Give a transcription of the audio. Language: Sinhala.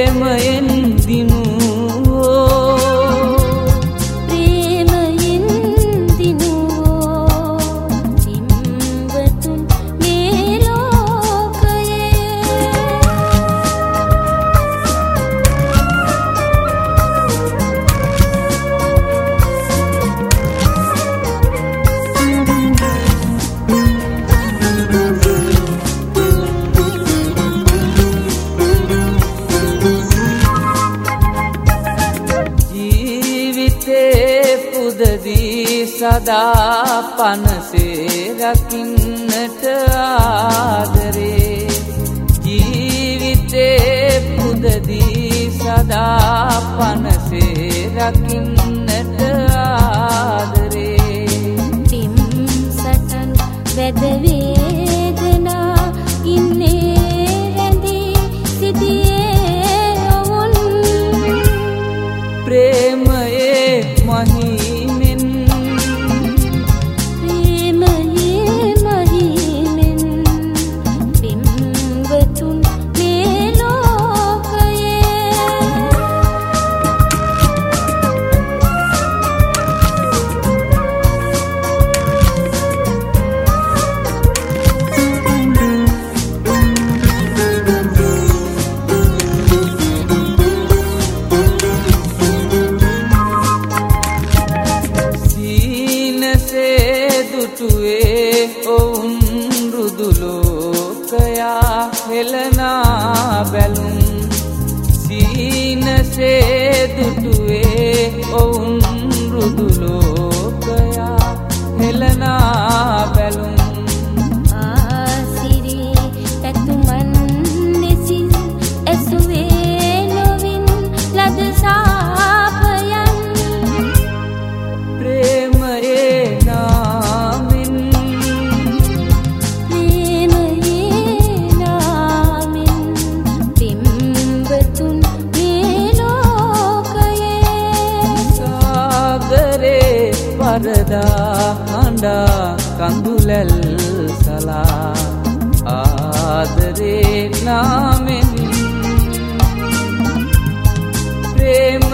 ප්‍රේමයෙන් දිනුවෝ ප්‍රේමයෙන් දිනුවෝ පින්වතුන් මේ ලෝකයේ පුදදී සදා පනසේ රකින්නට ආදරේ ජීවිතේ පුදදී සදා පනසේ රකින්නට ආදරේ පිම් සටන් වැද වේදනා ඉන්නේ හැඳී සිටියේ ඔවුන් ප්‍රේමයේ මහි ඔවුන් රුදුලෝකයා හෙළනා බැලුම් සීනසේ දුටුවේ ඔවුන් රුදුලෝකයා හෙළනා බැලුම් ආසිරි පැතුමන් දෙසින් ඇසුවේ නොවින් ලද සාපයන් ප්‍රේමයේ වරදා හඬා කඳුලැල් සලා ආදරේ නාමෙන් ප්‍රේම